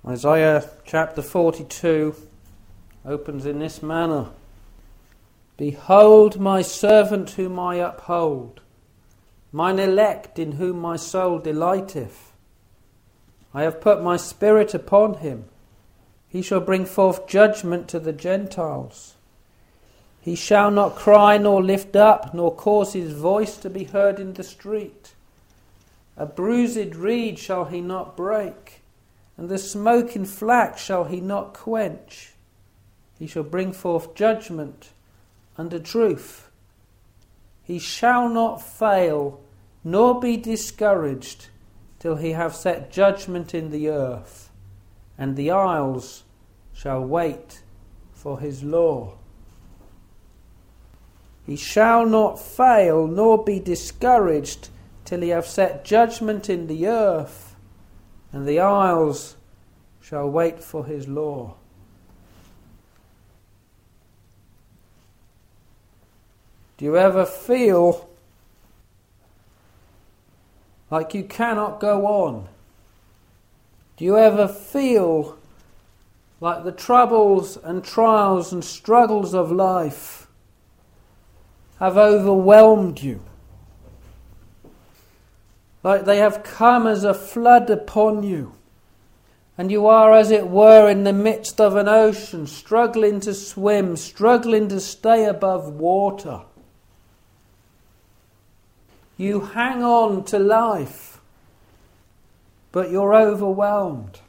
Isaiah chapter 42 opens in this manner. Behold my servant whom I uphold, mine elect in whom my soul delighteth. I have put my spirit upon him. He shall bring forth judgment to the Gentiles. He shall not cry nor lift up, nor cause his voice to be heard in the street. A bruised reed shall he not break, and the smoking flax shall he not quench. He shall bring forth judgment unto truth. He shall not fail, nor be discouraged, till he have set judgment in the earth, and the isles shall wait for his law. He shall not fail, nor be discouraged, till he have set judgment in the earth, and the isles shall wait for his law. Do you ever feel like you cannot go on? Do you ever feel like the troubles and trials and struggles of life have overwhelmed you? Like they have come as a flood upon you, and you are, as it were, in the midst of an ocean, struggling to swim, struggling to stay above water. You hang on to life, but you're overwhelmed.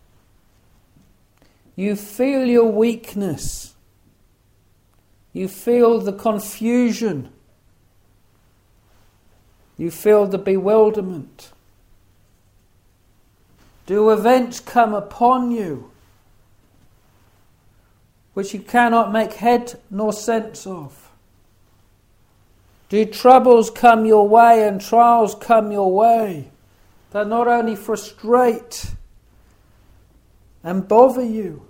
You feel your weakness. You feel the confusion. You feel the bewilderment. Do events come upon you which you cannot make head nor sense of? Do troubles come your way and trials come your way that not only frustrate and bother you,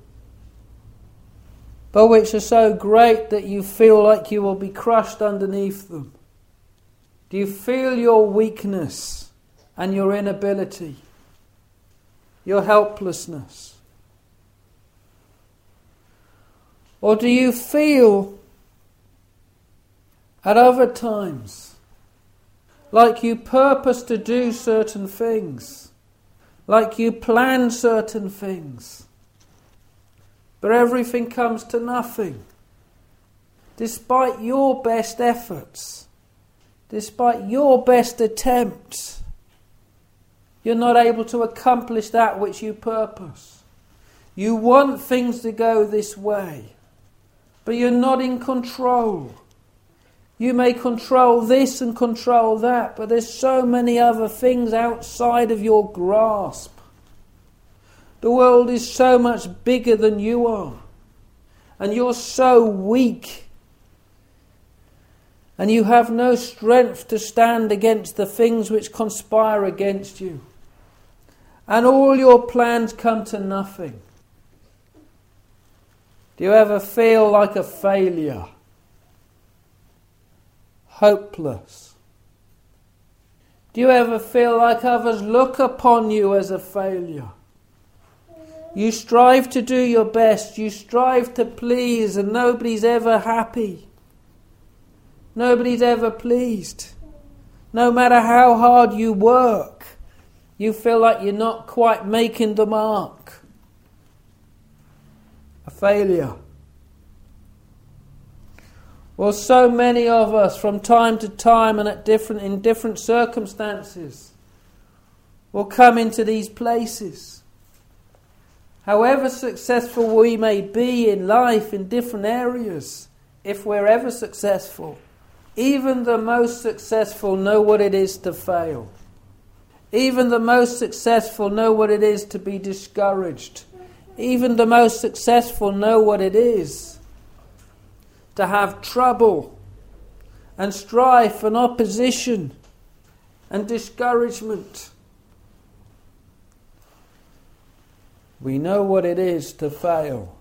but which are so great that you feel like you will be crushed underneath them? Do you feel your weakness and your inability, your helplessness? Or do you feel at other times like you purpose to do certain things, like you plan certain things, but everything comes to nothing, despite your best efforts? Despite your best attempts, you're not able to accomplish that which you purpose. You want things to go this way, but you're not in control. You may control this and control that, but there's so many other things outside of your grasp. The world is so much bigger than you are, and you're so weak. And you have no strength to stand against the things which conspire against you. And all your plans come to nothing. Do you ever feel like a failure? Hopeless? Do you ever feel like others look upon you as a failure? You strive to do your best, you strive to please, and nobody's ever happy. Nobody's ever pleased. No matter how hard you work, you feel like you're not quite making the mark. A failure. Well, so many of us from time to time and in different circumstances will come into these places. However successful we may be in life in different areas, if we're ever successful, even the most successful know what it is to fail. Even the most successful know what it is to be discouraged. Even the most successful know what it is to have trouble and strife and opposition and discouragement. We know what it is to fail.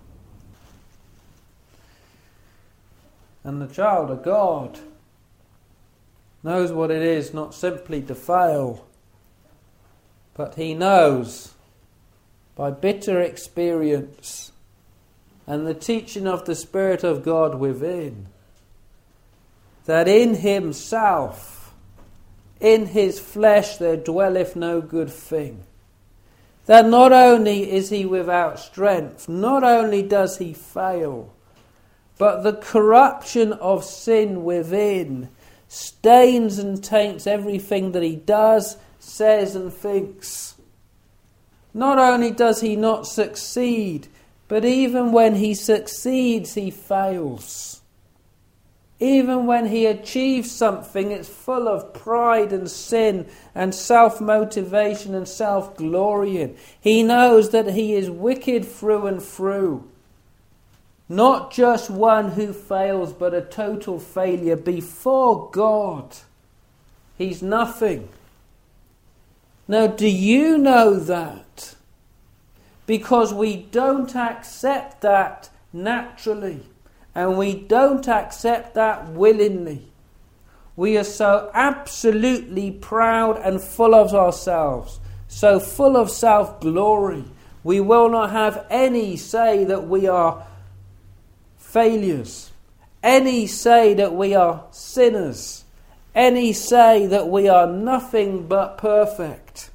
And the child of God knows what it is not simply to fail, but he knows by bitter experience and the teaching of the Spirit of God within, that in himself, in his flesh, there dwelleth no good thing. That not only is he without strength, not only does he fail, but the corruption of sin within stains and taints everything that he does, says and thinks. Not only does he not succeed, but even when he succeeds, he fails. Even when he achieves something, it's full of pride and sin and self-motivation and self-glorying. He knows that he is wicked through and through. Not just one who fails, but a total failure before God. He's nothing. Now, do you know that? Because we don't accept that naturally. And we don't accept that willingly. We are so absolutely proud and full of ourselves, so full of self-glory. We will not have any say that we are failures, any say that we are sinners, any say that we are nothing but perfect.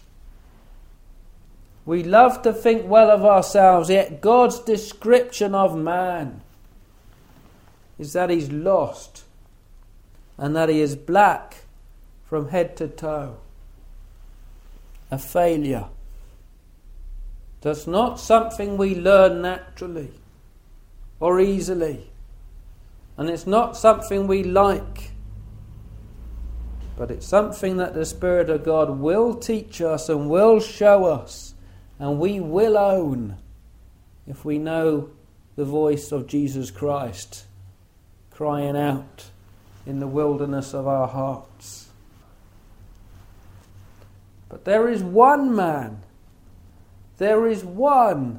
We love to think well of ourselves, yet God's description of man is that he's lost and that he is black from head to toe. A failure. That's not something we learn naturally or easily. And it's not something we like. But it's something that the Spirit of God will teach us and will show us. And we will own if we know the voice of Jesus Christ crying out in the wilderness of our hearts. But there is one man, there is one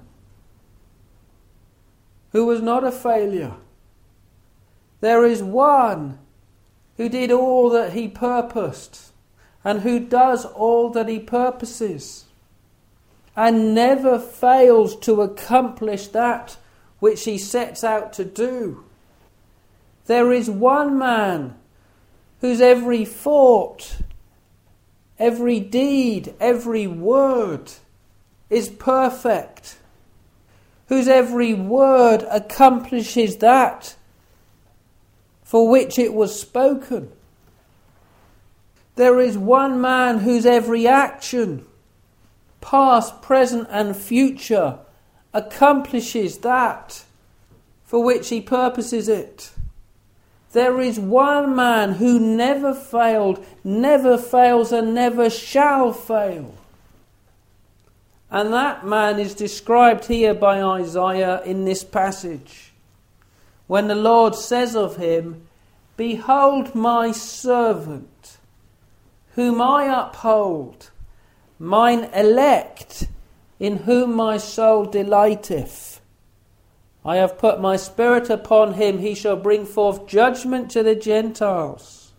who was not a failure. There is one who did all that he purposed and who does all that he purposes and never fails to accomplish that which he sets out to do. There is one man whose every thought, every deed, every word is perfect, whose every word accomplishes that for which it was spoken. There is one man whose every action, past, present and future, accomplishes that for which he purposes it. There is one man who never failed, never fails and never shall fail. And that man is described here by Isaiah in this passage. When the Lord says of him, "Behold my servant, whom I uphold, mine elect, in whom my soul delighteth. I have put my Spirit upon him, he shall bring forth judgment to the Gentiles.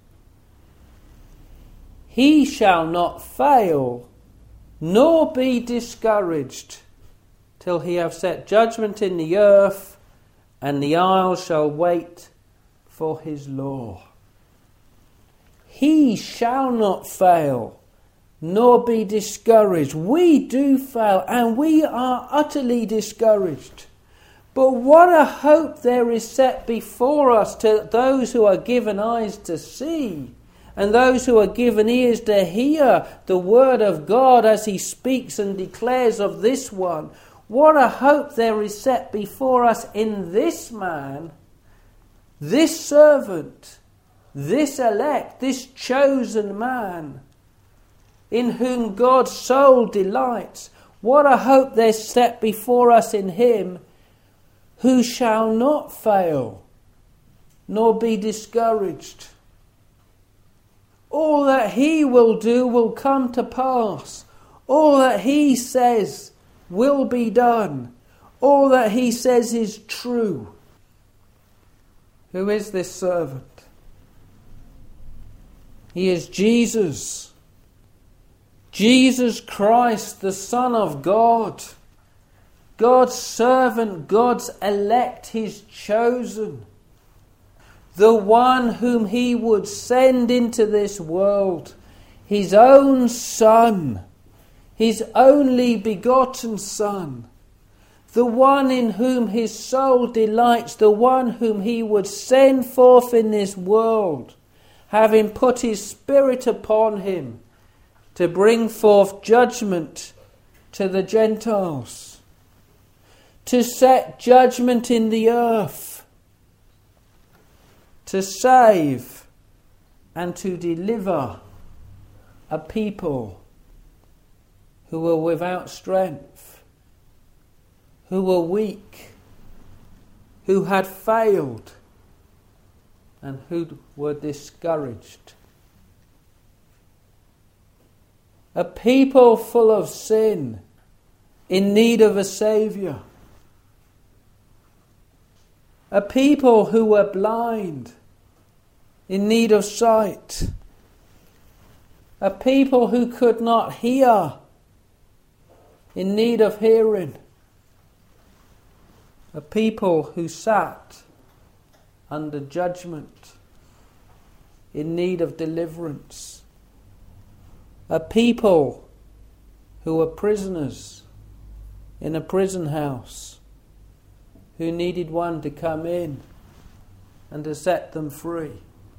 He shall not fail, nor be discouraged, till he have set judgment in the earth, and the isles shall wait for his law." He shall not fail, nor be discouraged. We do fail, and we are utterly discouraged. But what a hope there is set before us to those who are given eyes to see and those who are given ears to hear the word of God as he speaks and declares of this one. What a hope there is set before us in this man, this servant, this elect, this chosen man, in whom God's soul delights. What a hope there's set before us in him, who shall not fail, nor be discouraged. All that he will do will come to pass. All that he says will be done. All that he says is true. Who is this servant? He is Jesus. Jesus Christ, the Son of God. God's servant, God's elect, his chosen. The one whom he would send into this world, his own Son, his only begotten Son, the one in whom his soul delights, the one whom he would send forth in this world, having put his Spirit upon him to bring forth judgment to the Gentiles, to set judgment in the earth, to save and to deliver a people who were without strength, who were weak, who had failed, and who were discouraged. A people full of sin, in need of a Saviour. A people who were blind, in need of sight. A people who could not hear, in need of hearing. A people who sat under judgment, in need of deliverance. A people who were prisoners in a prison house, who needed one to come in and to set them free.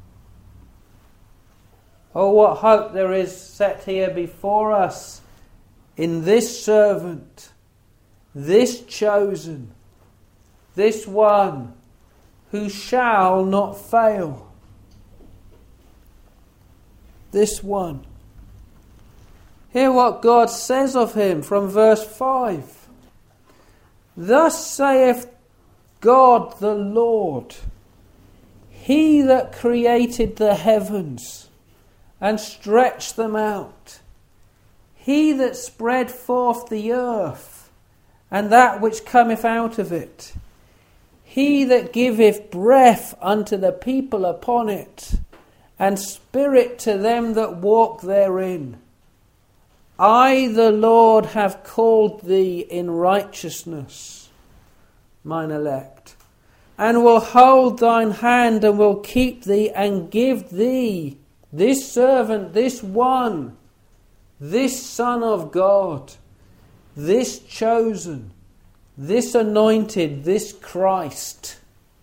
Oh, what hope there is set here before us in this servant, this chosen, this one who shall not fail. This one. Hear what God says of him from verse 5. Thus saith God the Lord, He that created the heavens and stretched them out, He that spread forth the earth and that which cometh out of it, He that giveth breath unto the people upon it, and spirit to them that walk therein. I, the Lord, have called thee in righteousness, mine elect, and will hold thine hand, and will keep thee, and give thee, this servant, this one, this Son of God, this chosen, this anointed, this Christ.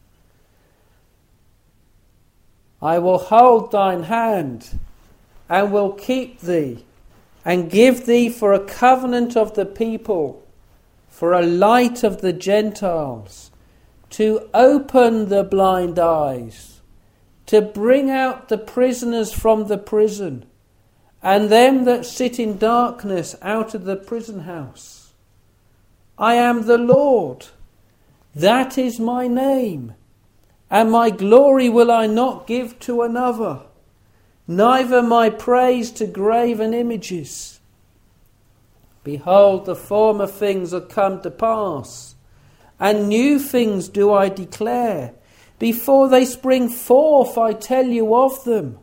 I will hold thine hand, and will keep thee, and give thee for a covenant of the people, for a light of the Gentiles, to open the blind eyes, to bring out the prisoners from the prison, and them that sit in darkness out of the prison house. I am the Lord, that is my name, and my glory will I not give to another, neither my praise to graven images. Behold, the former things are come to pass, and new things do I declare. Before they spring forth, I tell you of them.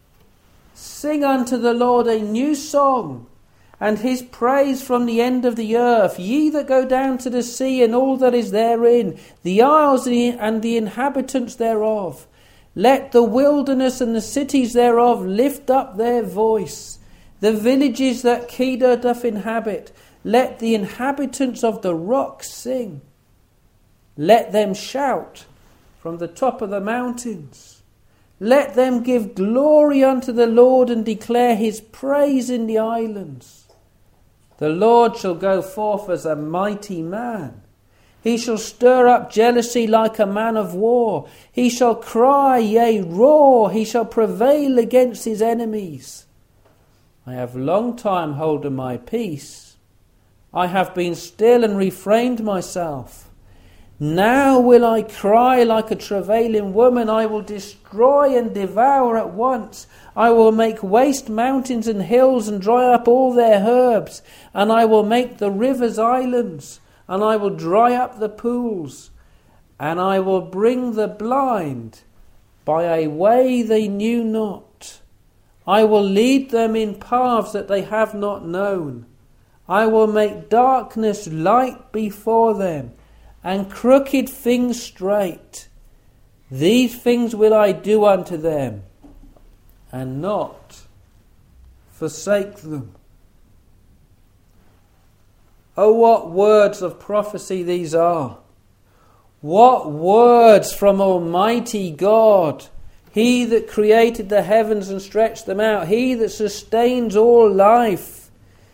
Sing unto the Lord a new song, and his praise from the end of the earth. Ye that go down to the sea and all that is therein, the isles and the inhabitants thereof. Let the wilderness and the cities thereof lift up their voice. The villages that Kedar doth inhabit, let the inhabitants of the rocks sing. Let them shout from the top of the mountains. Let them give glory unto the Lord and declare his praise in the islands. The Lord shall go forth as a mighty man. He shall stir up jealousy like a man of war. He shall cry, yea, roar. He shall prevail against his enemies. I have long time holden my peace. I have been still and refrained myself. Now will I cry like a travailing woman. I will destroy and devour at once. I will make waste mountains and hills and dry up all their herbs. And I will make the rivers islands. And I will dry up the pools, and I will bring the blind by a way they knew not. I will lead them in paths that they have not known. I will make darkness light before them, and crooked things straight. These things will I do unto them, and not forsake them. Oh, what words of prophecy these are. What words from Almighty God. He that created the heavens and stretched them out. He that sustains all life.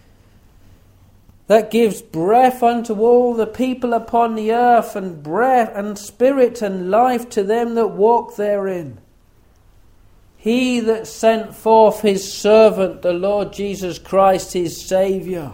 That gives breath unto all the people upon the earth, and breath and spirit and life to them that walk therein. He that sent forth his servant, the Lord Jesus Christ, his Saviour,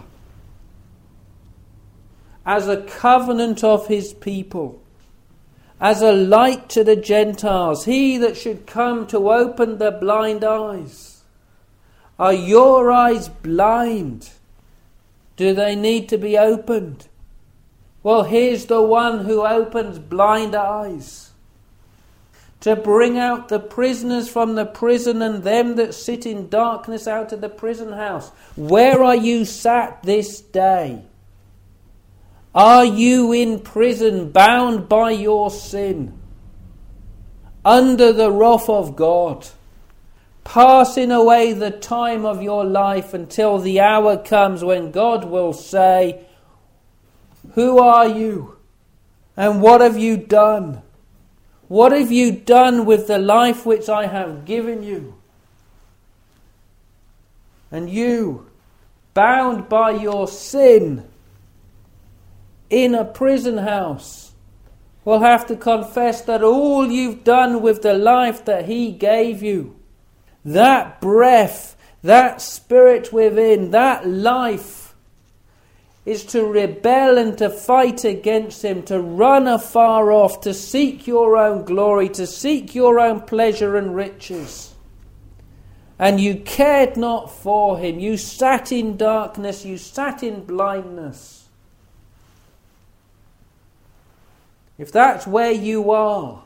as a covenant of his people, as a light to the Gentiles, he that should come to open the blind eyes. Are your eyes blind? Do they need to be opened? Well, here's the one who opens blind eyes. To bring out the prisoners from the prison, and them that sit in darkness out of the prison house. Where are you sat this day? Are you in prison, bound by your sin, under the wrath of God, passing away the time of your life until the hour comes when God will say, who are you? And what have you done? What have you done with the life which I have given you? And you, bound by your sin, in a prison house, will have to confess that all you've done with the life that he gave you, that breath, that spirit within, that life, is to rebel and to fight against him, to run afar off, to seek your own glory, to seek your own pleasure and riches. And you cared not for him. You sat in darkness, you sat in blindness. If that's where you are,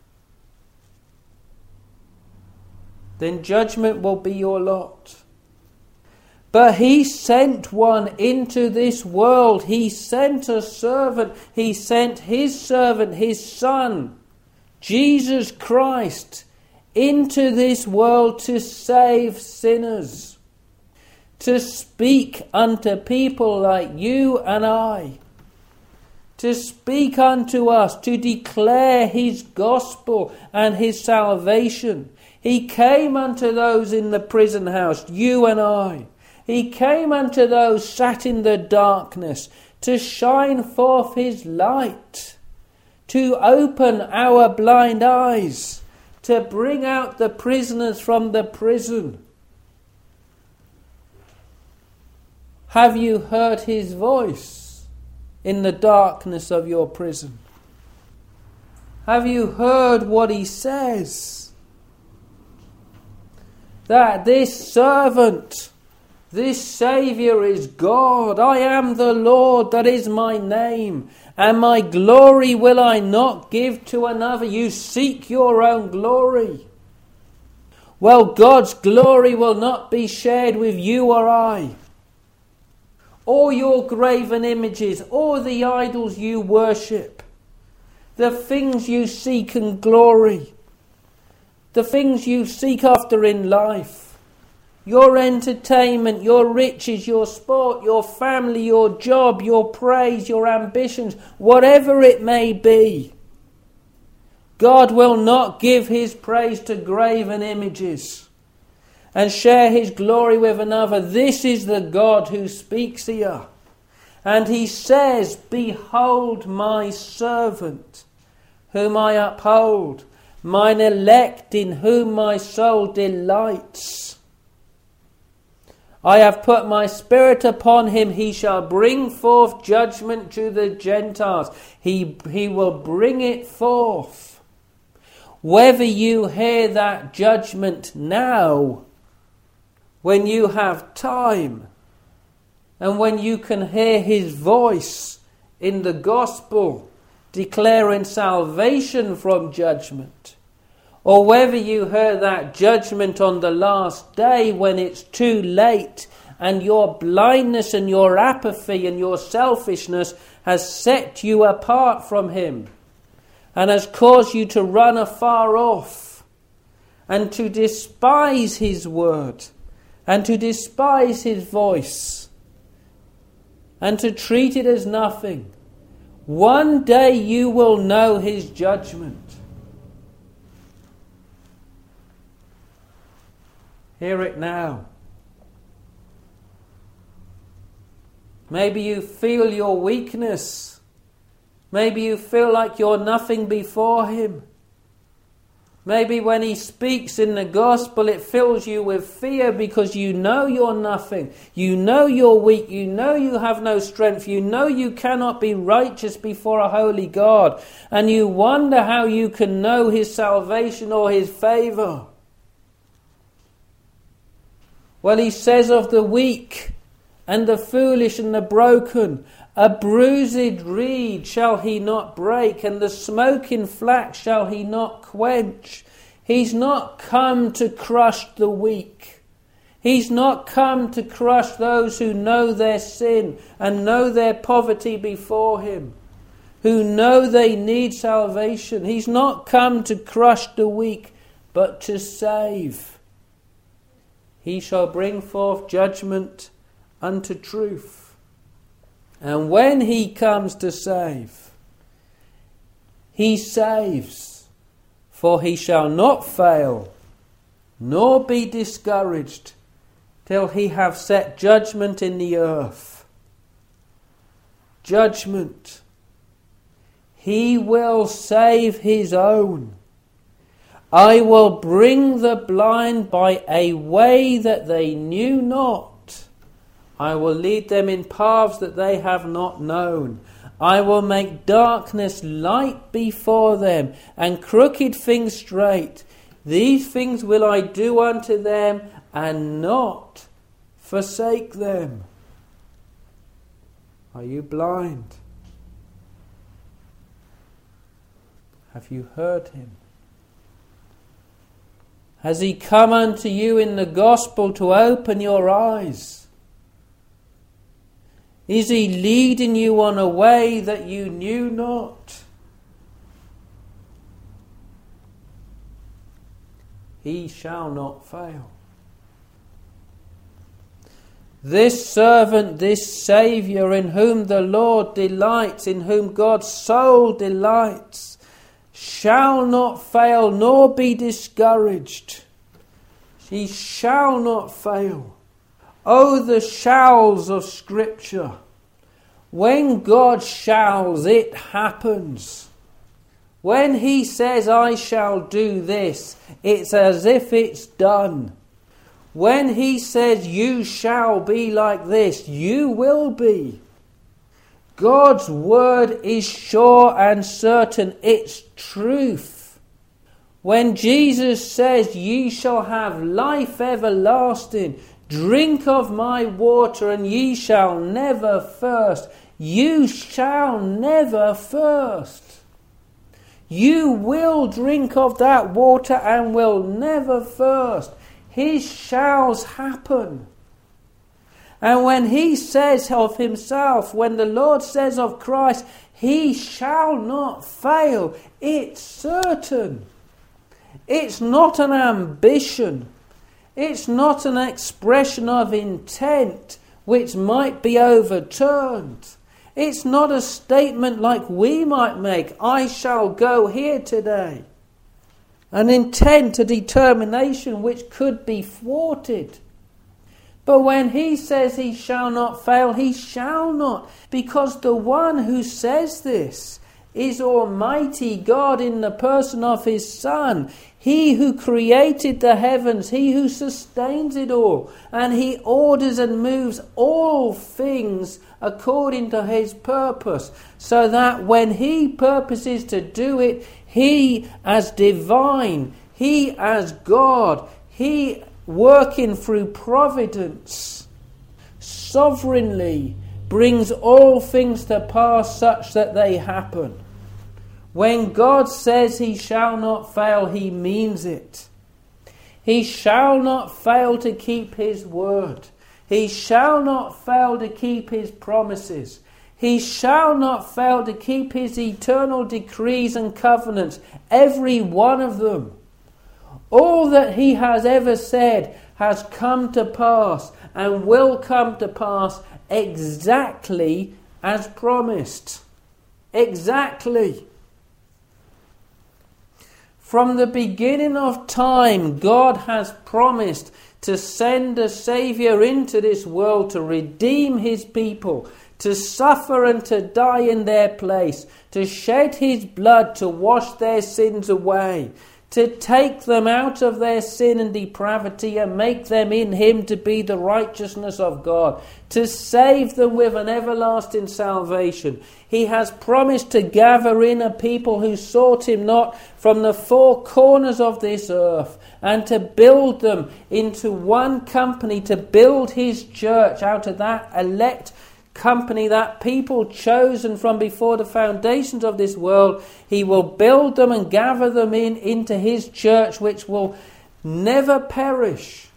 then judgment will be your lot. But he sent one into this world. He sent a servant. He sent his servant, his Son, Jesus Christ, into this world to save sinners, to speak unto people like you and I, to speak unto us, to declare his gospel and his salvation. He came unto those in the prison house, you and I. He came unto those sat in the darkness to shine forth his light, to open our blind eyes, to bring out the prisoners from the prison. Have you heard his voice in the darkness of your prison? Have you heard what he says? That this servant, this Saviour is God. I am the Lord, that is my name. And my glory will I not give to another. You seek your own glory. Well, God's glory will not be shared with you or I. All your graven images, all the idols you worship, the things you seek in glory, the things you seek after in life, your entertainment, your riches, your sport, your family, your job, your praise, your ambitions, whatever it may be. God will not give his praise to graven images and share his glory with another. This is the God who speaks here. And he says, behold my servant, whom I uphold, mine elect, in whom my soul delights. I have put my spirit upon him. He shall bring forth judgment to the Gentiles. He will bring it forth. Whether you hear that judgment now, when you have time, and when you can hear his voice in the gospel declaring salvation from judgment, or whether you hear that judgment on the last day when it's too late and your blindness and your apathy and your selfishness has set you apart from him and has caused you to run afar off and to despise his word and to despise his voice and to treat it as nothing. One day you will know his judgment. Hear it now. Maybe you feel your weakness. Maybe you feel like you're nothing before him. Maybe when he speaks in the gospel it fills you with fear because you know you're nothing. You know you're weak. You know you have no strength. You know you cannot be righteous before a holy God. And you wonder how you can know his salvation or his favour. Well, he says of the weak and the foolish and the broken, a bruised reed shall he not break, and the smoking flax shall he not quench. He's not come to crush the weak. He's not come to crush those who know their sin and know their poverty before him, who know they need salvation. He's not come to crush the weak, but to save. He shall bring forth judgment unto truth. And when he comes to save, he saves, for he shall not fail, nor be discouraged, till he have set judgment in the earth. Judgment. He will save his own. I will bring the blind by a way that they knew not. I will lead them in paths that they have not known. I will make darkness light before them, and crooked things straight. These things will I do unto them, and not forsake them. Are you blind? Have you heard him? Has he come unto you in the gospel to open your eyes? Is he leading you on a way that you knew not? He shall not fail. This servant, this Saviour, in whom the Lord delights, in whom God's soul delights, shall not fail nor be discouraged. He shall not fail. Oh, the shalls of Scripture. When God shalls, it happens. When he says, I shall do this, it's as if it's done. When he says, you shall be like this, you will be. God's word is sure and certain. It's truth. When Jesus says, ye shall have life everlasting, drink of my water and ye shall never thirst. You shall never thirst. You will drink of that water and will never thirst. His shalls happen. And when he says of himself, when the Lord says of Christ, he shall not fail, it's certain. It's not an ambition. It's not an expression of intent which might be overturned. It's not a statement like we might make, I shall go here today. An intent, a determination which could be thwarted. But when he says he shall not fail, he shall not. Because the one who says this is Almighty God in the person of his Son. He who created the heavens, he who sustains it all. And he orders and moves all things according to his purpose. So that when he purposes to do it, he as divine, he as God, he working through providence, sovereignly brings all things to pass such that they happen. When God says he shall not fail, he means it. He shall not fail to keep his word. He shall not fail to keep his promises. He shall not fail to keep his eternal decrees and covenants, every one of them. All that he has ever said has come to pass and will come to pass exactly as promised. Exactly. From the beginning of time, God has promised to send a Saviour into this world to redeem his people, to suffer and to die in their place, to shed his blood to wash their sins away, to take them out of their sin and depravity and make them in him to be the righteousness of God, to save them with an everlasting salvation. He has promised to gather in a people who sought him not from the four corners of this earth, and to build them into one company, to build his church out of that elect company, that people chosen from before the foundations of this world. He will build them and gather them into his church, which will never perish.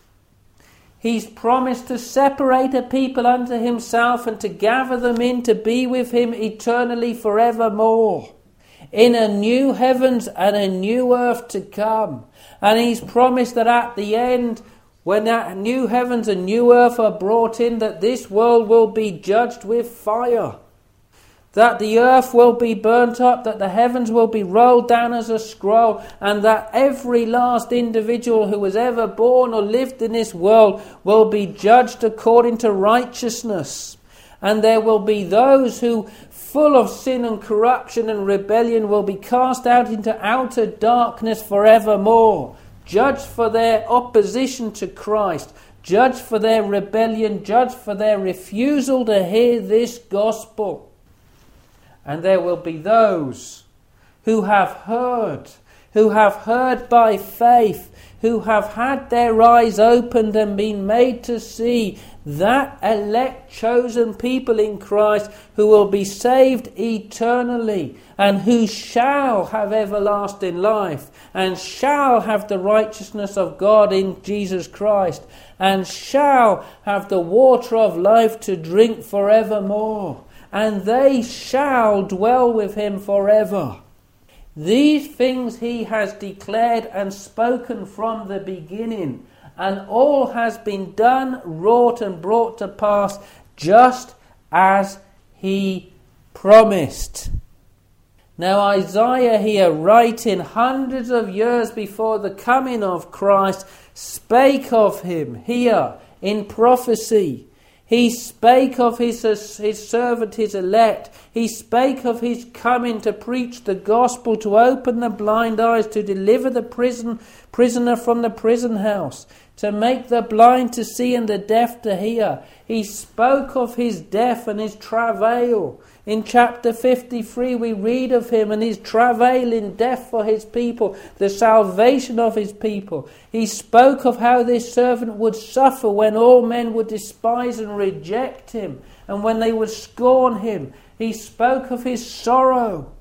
He's promised to separate a people unto himself and to gather them in to be with him eternally forevermore, in a new heavens and a new earth to come. And he's promised that at the end, when that new heavens and new earth are brought in, that this world will be judged with fire, that the earth will be burnt up, that the heavens will be rolled down as a scroll, and that every last individual who was ever born or lived in this world will be judged according to righteousness. And there will be those who, full of sin and corruption and rebellion, will be cast out into outer darkness forevermore, judged for their opposition to Christ, judged for their rebellion, judged for their refusal to hear this gospel. And there will be those who have heard by faith, who have had their eyes opened and been made to see that elect chosen people in Christ, who will be saved eternally and who shall have everlasting life and shall have the righteousness of God in Jesus Christ and shall have the water of life to drink forevermore, and they shall dwell with him forever. These things he has declared and spoken from the beginning, and all has been done, wrought and brought to pass just as he promised. Now Isaiah here, writing hundreds of years before the coming of Christ, spake of him here in prophecy. He spake of his servant, his elect. He spake of his coming to preach the gospel, to open the blind eyes, to deliver the prisoner from the prison house, to make the blind to see and the deaf to hear. He spoke of his death and his travail. In chapter 53 we read of him and his travail in death for his people, the salvation of his people. He spoke of how this servant would suffer when all men would despise and reject him, and when they would scorn him. He spoke of his sorrow,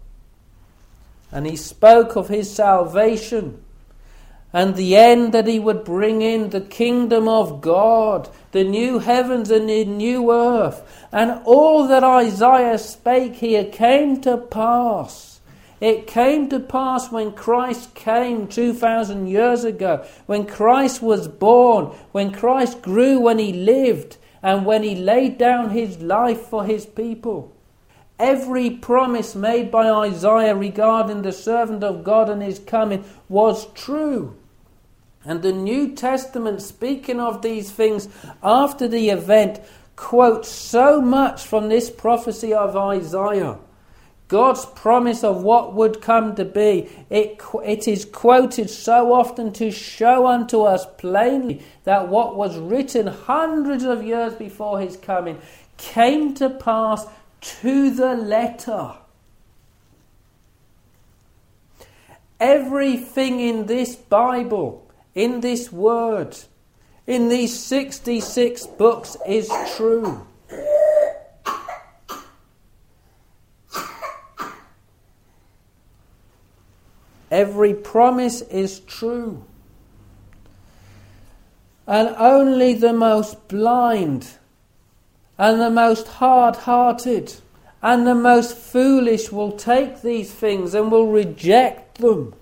and he spoke of his salvation, and the end that he would bring in, the kingdom of God, the new heavens and the new earth. And all that Isaiah spake here came to pass. It came to pass when Christ came 2,000 years ago, when Christ was born, when Christ grew, when he lived, and when he laid down his life for his people. Every promise made by Isaiah regarding the servant of God and his coming was true. And the New Testament, speaking of these things after the event, quotes so much from this prophecy of Isaiah. God's promise of what would come to be. It is quoted so often to show unto us plainly that what was written hundreds of years before his coming came to pass to the letter. Everything in this Bible, in this word, in these 66 books is true. Every promise is true. And only the most blind and the most hard-hearted and the most foolish will take these things and will reject them.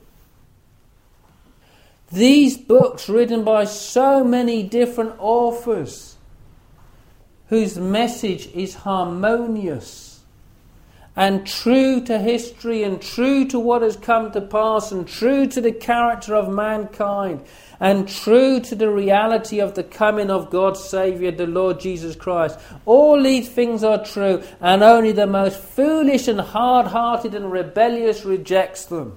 These books written by so many different authors whose message is harmonious and true to history and true to what has come to pass and true to the character of mankind and true to the reality of the coming of God's Saviour, the Lord Jesus Christ. All these things are true, and only the most foolish and hard-hearted and rebellious rejects them.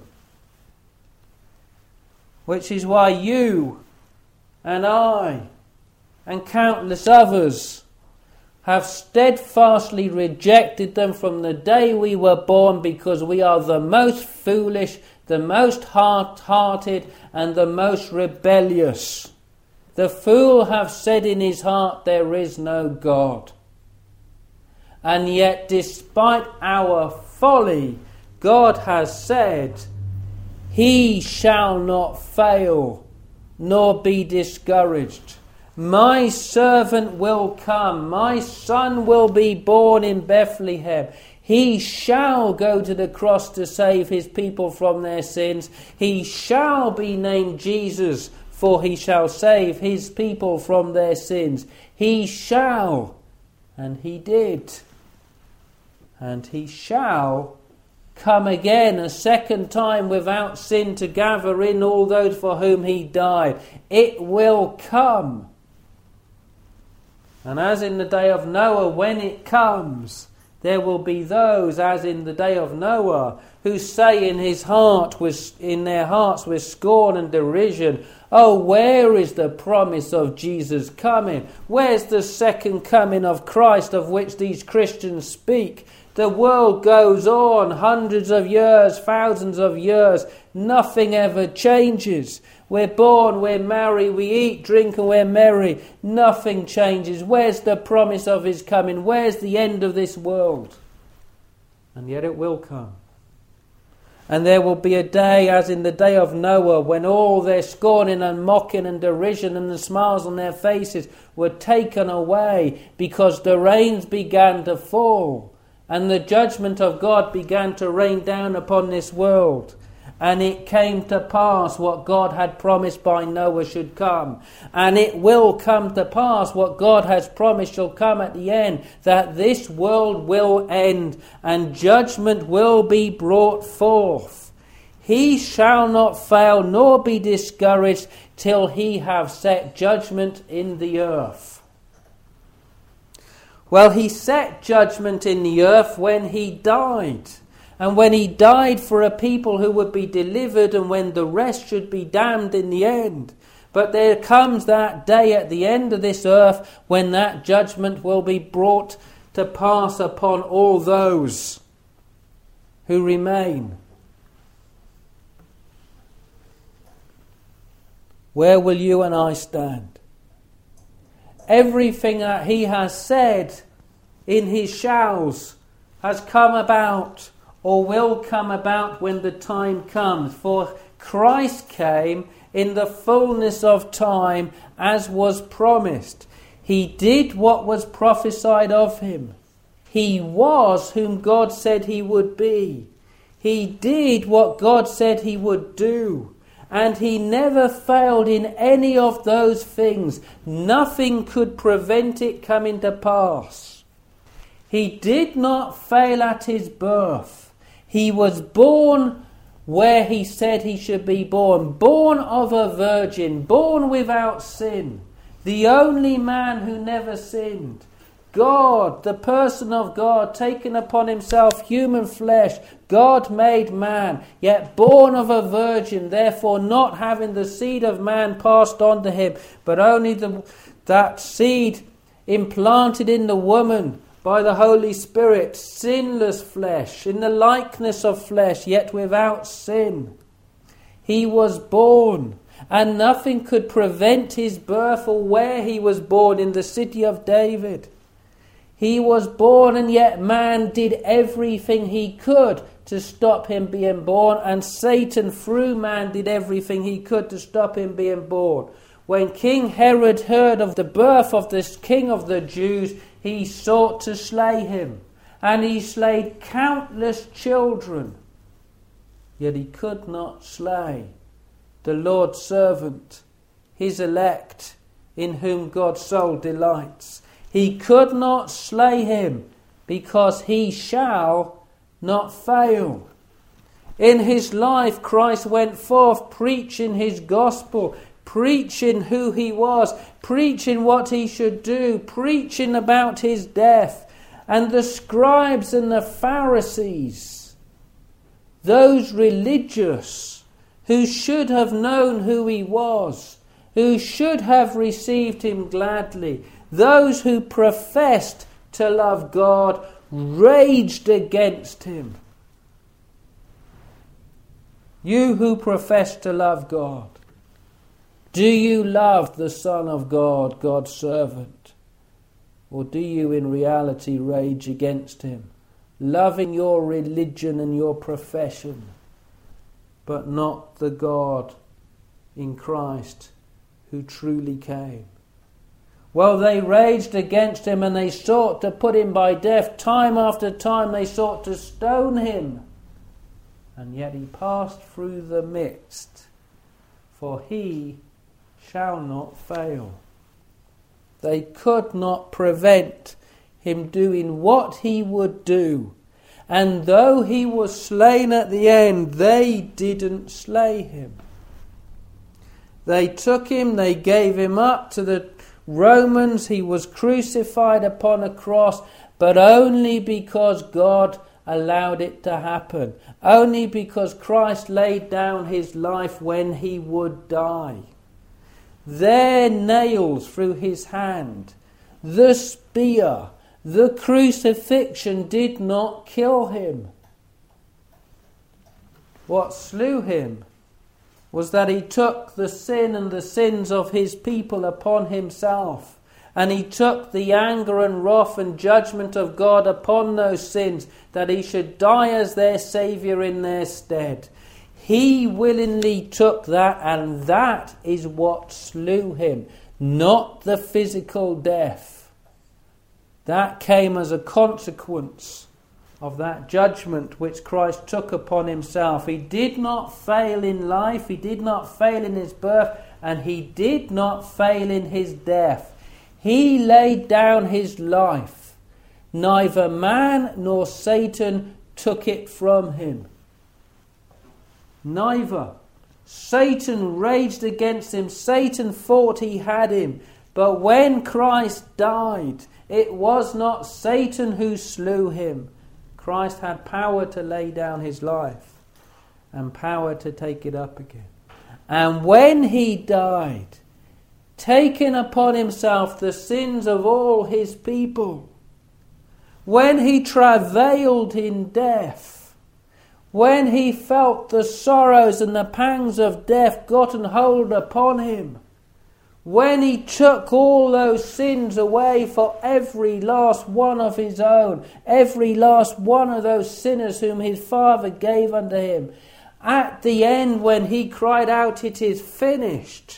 Which is why you and I and countless others have steadfastly rejected them from the day we were born, because we are the most foolish, the most hard-hearted, and the most rebellious. The fool hath said in his heart, there is no God. And yet, despite our folly, God has said, he shall not fail, nor be discouraged. My servant will come, my son will be born in Bethlehem. He shall go to the cross to save his people from their sins. He shall be named Jesus, for he shall save his people from their sins. He shall, and he did, and he shall come again a second time without sin to gather in all those for whom he died. It will come. And as in the day of Noah, when it comes, there will be those, as in the day of Noah, who say in their hearts with scorn and derision, oh, where is the promise of Jesus coming? Where's the second coming of Christ of which these Christians speak? The world goes on, hundreds of years, thousands of years, nothing ever changes. We're born, we're married, we eat, drink, and we're merry. Nothing changes. Where's the promise of his coming? Where's the end of this world? And yet it will come. And there will be a day, as in the day of Noah, when all their scorning and mocking and derision and the smiles on their faces were taken away, because the rains began to fall and the judgment of God began to rain down upon this world. And it came to pass what God had promised by Noah should come. And it will come to pass what God has promised shall come at the end, that this world will end and judgment will be brought forth. He shall not fail nor be discouraged till he have set judgment in the earth. Well, he set judgment in the earth when he died. And when he died for a people who would be delivered, and when the rest should be damned in the end. But there comes that day at the end of this earth when that judgment will be brought to pass upon all those who remain. Where will you and I stand? Everything that he has said in his shalls has come about, or will come about when the time comes. For Christ came in the fullness of time, as was promised. He did what was prophesied of him. He was whom God said he would be. He did what God said he would do. And he never failed in any of those things. Nothing could prevent it coming to pass. He did not fail at his birth. He was born where he said he should be born. Born of a virgin. Born without sin. The only man who never sinned. God, the person of God, taken upon himself human flesh. God made man, yet born of a virgin. Therefore not having the seed of man passed on to him, but only that seed implanted in the woman by the Holy Spirit, sinless flesh, in the likeness of flesh, yet without sin. He was born, and nothing could prevent his birth or where he was born, in the city of David. He was born, and yet man did everything he could to stop him being born, and Satan through man did everything he could to stop him being born. when King Herod heard of the birth of this King of the Jews, he sought to slay him. And he slayed countless children. Yet he could not slay the Lord's servant, his elect, in whom God's soul delights. He could not slay him, because he shall not fail. In his life, Christ went forth preaching his gospel, preaching who he was, preaching what he should do, preaching about his death. And the scribes and the Pharisees, those religious who should have known who he was, who should have received him gladly, those who professed to love God, raged against him. You who profess to love God, do you love the Son of God, God's servant? Or do you in reality rage against him, loving your religion and your profession, but not the God in Christ who truly came? Well, they raged against him and they sought to put him by death. Time after time they sought to stone him. And yet he passed through the midst, for he shall not fail. They could not prevent him doing what he would do. And though he was slain at the end, they didn't slay him. They took him, they gave him up to the Romans. He was crucified upon a cross, but only because God allowed it to happen. Only because Christ laid down his life when he would die. Their nails through his hand, the spear, the crucifixion did not kill him. What slew him was that he took the sin and the sins of his people upon himself. And he took the anger and wrath and judgment of God upon those sins, that he should die as their Saviour in their stead. He willingly took that, and that is what slew him, not the physical death. That came as a consequence of that judgment which Christ took upon himself. He did not fail in life, he did not fail in his birth, and he did not fail in his death. He laid down his life. Neither man nor Satan took it from him. Neither. Satan raged against him. Satan thought he had him. But when Christ died, it was not Satan who slew him. Christ had power to lay down his life and power to take it up again. And when he died, taking upon himself the sins of all his people, when he travailed in death, when he felt the sorrows and the pangs of death gotten hold upon him, when he took all those sins away for every last one of his own, every last one of those sinners whom his Father gave unto him, at the end when he cried out, "It is finished,"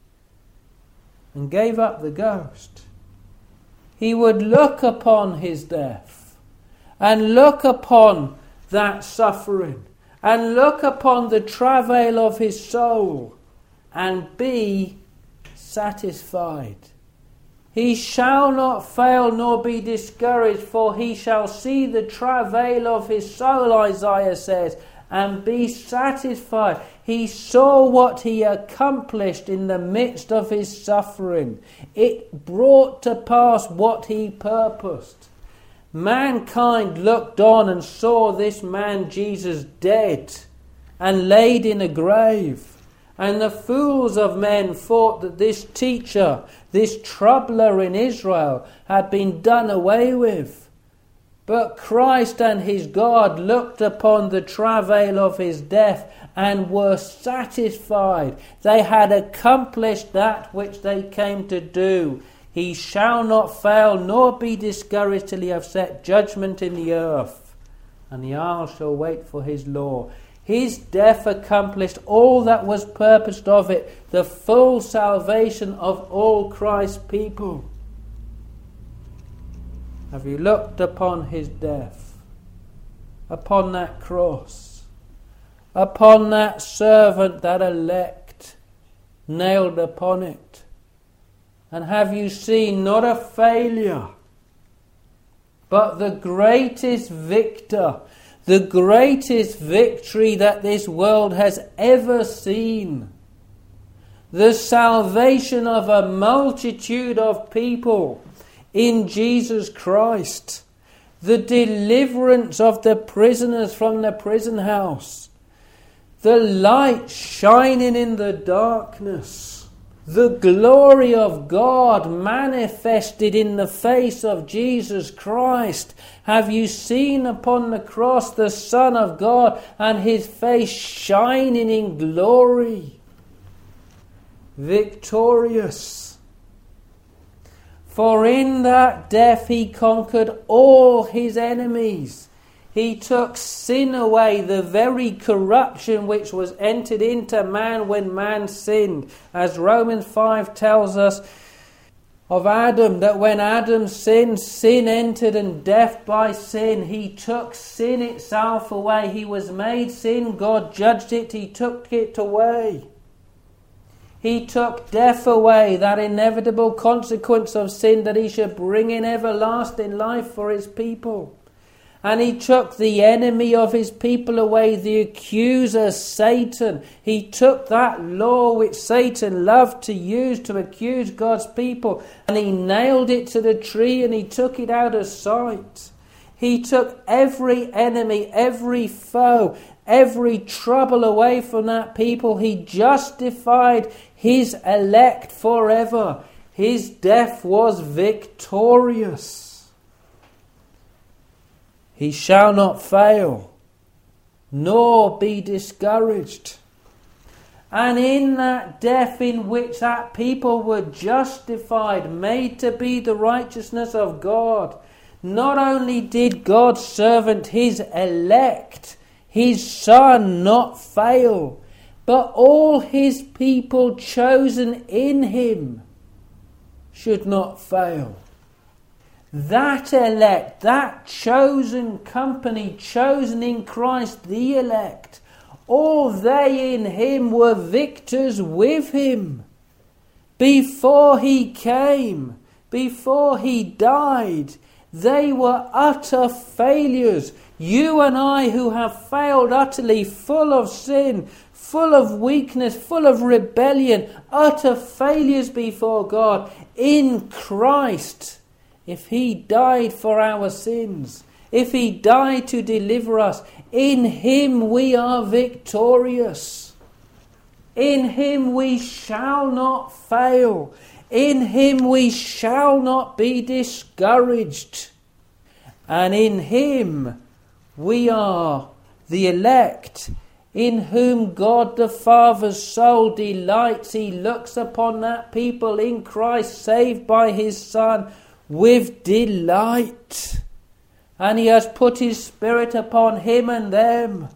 and gave up the ghost, he would look upon his death and look upon that suffering and look upon the travail of his soul and be satisfied. He shall not fail nor be discouraged, for he shall see the travail of his soul, Isaiah says, and be satisfied. He saw what he accomplished in the midst of his suffering. It brought to pass what he purposed. Mankind looked on and saw this man Jesus dead and laid in a grave. And the fools of men thought that this teacher, this troubler in Israel, had been done away with. But Christ and his God looked upon the travail of his death and were satisfied. They had accomplished that which they came to do. He shall not fail nor be discouraged till he have set judgment in the earth, and the isle shall wait for his law. His death accomplished all that was purposed of it, the full salvation of all Christ's people. Have you looked upon his death, upon that cross, upon that servant, that elect, nailed upon it? And have you seen not a failure, but the greatest victor, the greatest victory that this world has ever seen? The salvation of a multitude of people in Jesus Christ. The deliverance of the prisoners from the prison house. The light shining in the darkness. The glory of God manifested in the face of Jesus Christ. Have you seen upon the cross the Son of God and his face shining in glory? Victorious. For in that death he conquered all his enemies. He took sin away, the very corruption which was entered into man when man sinned. As Romans 5 tells us of Adam, that when Adam sinned, sin entered, and death by sin. He took sin itself away. He was made sin. God judged it. He took it away. He took death away, that inevitable consequence of sin, that he should bring in everlasting life for his people. And he took the enemy of his people away, the accuser, Satan. He took that law which Satan loved to use to accuse God's people, and he nailed it to the tree, and he took it out of sight. He took every enemy, every foe, every trouble away from that people. He justified his elect forever. His death was victorious. He shall not fail, nor be discouraged. And in that death in which that people were justified, made to be the righteousness of God, not only did God's servant, his elect, his Son, not fail, but all his people chosen in him should not fail. That elect, that chosen company, chosen in Christ, the elect, all they in him were victors with him. Before he came, before he died, they were utter failures. You and I, who have failed utterly, full of sin, full of weakness, full of rebellion, utter failures before God, in Christ, if he died for our sins, if he died to deliver us, in him we are victorious. In him we shall not fail. In him we shall not be discouraged. And in him we are the elect, in whom God the Father's soul delights. He looks upon that people in Christ, saved by his Son, with delight. And he has put his Spirit upon him and them.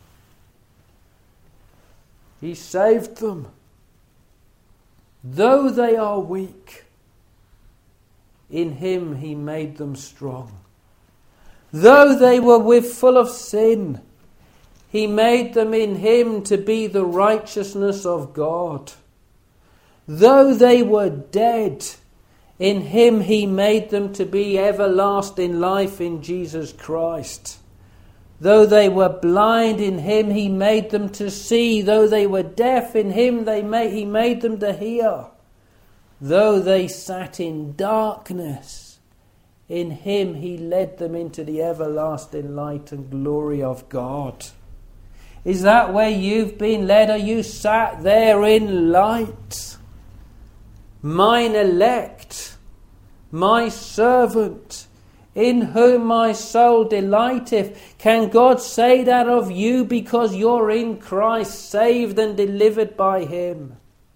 He saved them. Though they are weak, in him he made them strong. Though they were full of sin, he made them in him to be the righteousness of God. Though they were dead, in him he made them to be everlasting life in Jesus Christ. Though they were blind, in him he made them to see. Though they were deaf, in him he made them to hear. Though they sat in darkness, in him he led them into the everlasting light and glory of God. Is that where you've been led? Are you sat there in light? Mine elect, my servant, in whom my soul delighteth. Can God say that of you because you're in Christ, saved and delivered by him?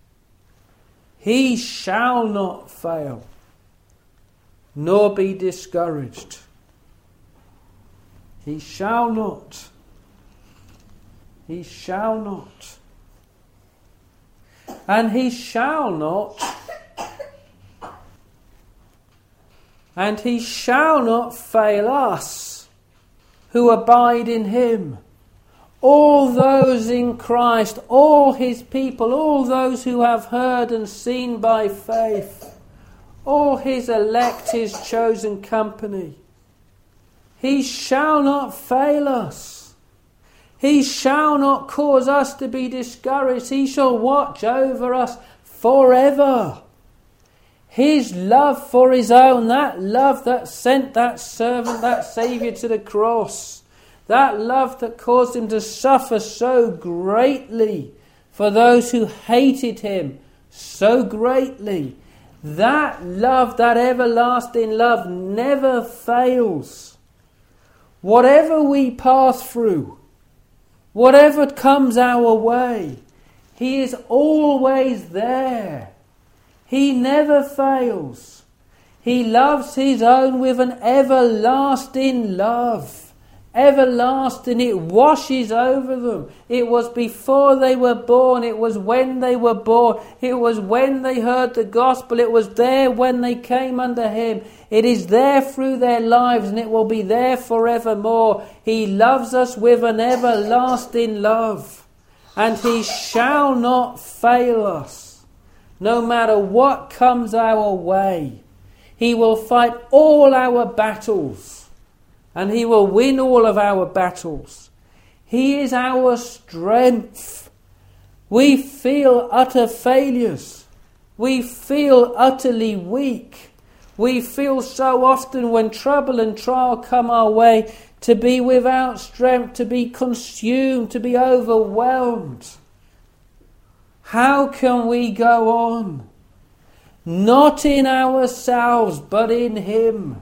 He shall not fail, nor be discouraged. He shall not. He shall not. And he shall not. And he shall not fail us who abide in him. All those in Christ, all his people, all those who have heard and seen by faith, all his elect, his chosen company. He shall not fail us. He shall not cause us to be discouraged. He shall watch over us forever. His love for his own, that love that sent that servant, that Saviour to the cross, that love that caused him to suffer so greatly for those who hated him so greatly, that love, that everlasting love never fails. Whatever we pass through, whatever comes our way, he is always there. He never fails. He loves his own with an everlasting love. Everlasting, it washes over them. It was before they were born. It was when they were born. It was when they heard the gospel. It was there when they came under him. It is there through their lives, and it will be there forevermore. He loves us with an everlasting love, and he shall not fail us, no matter what comes our way. He will fight all our battles. And he will win all of our battles. He is our strength. We feel utter failures. We feel utterly weak. We feel so often when trouble and trial come our way to be without strength, to be consumed, to be overwhelmed. How can we go on? Not in ourselves, but in him.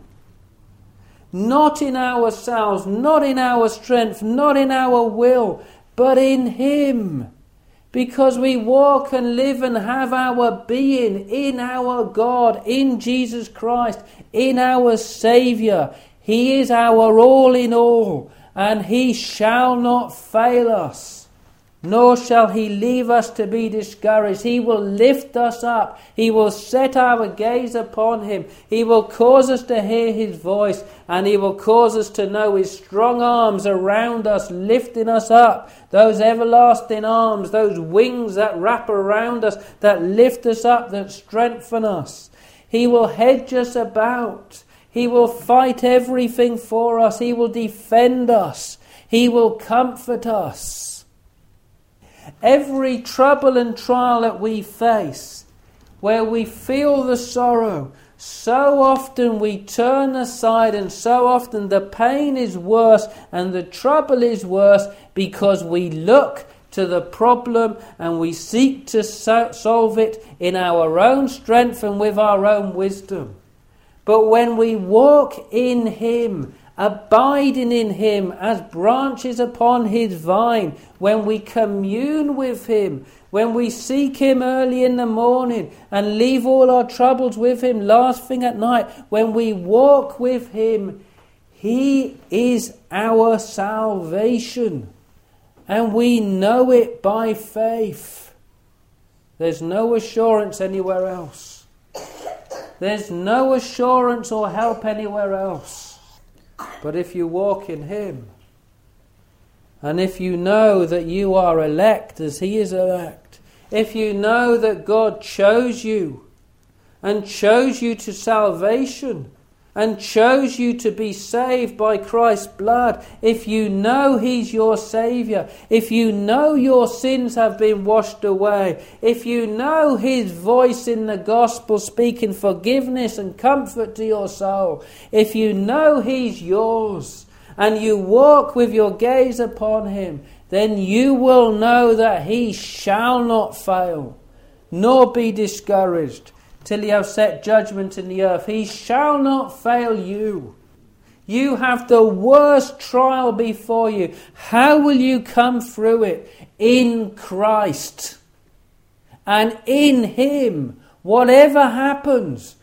Not in ourselves, not in our strength, not in our will, but in him. Because we walk and live and have our being in our God, in Jesus Christ, in our Saviour. He is our all in all, and he shall not fail us. Nor shall he leave us to be discouraged. He will lift us up. He will set our gaze upon him. He will cause us to hear his voice, and he will cause us to know his strong arms around us, lifting us up. Those everlasting arms, those wings that wrap around us, that lift us up, that strengthen us. He will hedge us about. He will fight everything for us. He will defend us. He will comfort us. Every trouble and trial that we face, where we feel the sorrow, so often we turn aside, and so often the pain is worse and the trouble is worse because we look to the problem and we seek to solve it in our own strength and with our own wisdom. But when we walk in him, abiding in him as branches upon his vine, when we commune with him, when we seek him early in the morning and leave all our troubles with him last thing at night, when we walk with him, he is our salvation, and we know it by faith. There's no assurance anywhere else. There's no assurance or help anywhere else. But if you walk in him, and if you know that you are elect as he is elect, if you know that God chose you and chose you to salvation and chose you to be saved by Christ's blood, if you know he's your Saviour, if you know your sins have been washed away, if you know his voice in the gospel speaking forgiveness and comfort to your soul, if you know he's yours and you walk with your gaze upon him, then you will know that he shall not fail, nor be discouraged, till he have set judgment in the earth. He shall not fail you. You have the worst trial before you. How will you come through it? In Christ. And in him, whatever happens,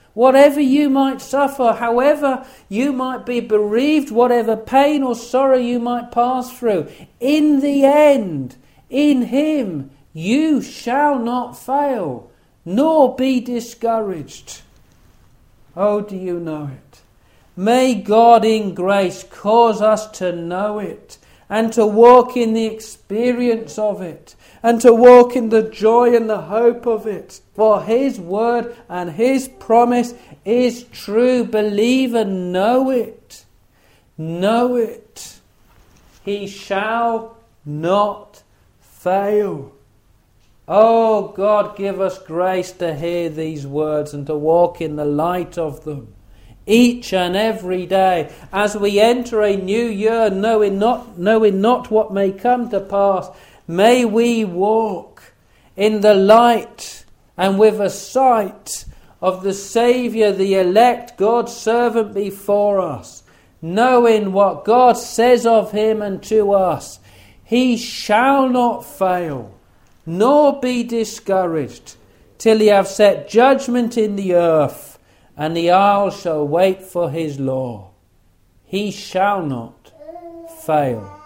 Whatever you might suffer, however you might be bereaved, whatever pain or sorrow you might pass through, in the end, in Him, you shall not fail, nor be discouraged. Oh, do you know it? May God in grace cause us to know it and to walk in the experience of it and to walk in the joy and the hope of it. For His word and His promise is true. Believe and know it. Know it. He shall not fail. Oh, God, give us grace to hear these words and to walk in the light of them each and every day as we enter a new year, knowing not what may come to pass. May we walk in the light and with a sight of the Saviour, the elect, God's servant before us, knowing what God says of Him and to us. He shall not fail, nor be discouraged, till He have set judgment in the earth, and the isles shall wait for His law. He shall not fail.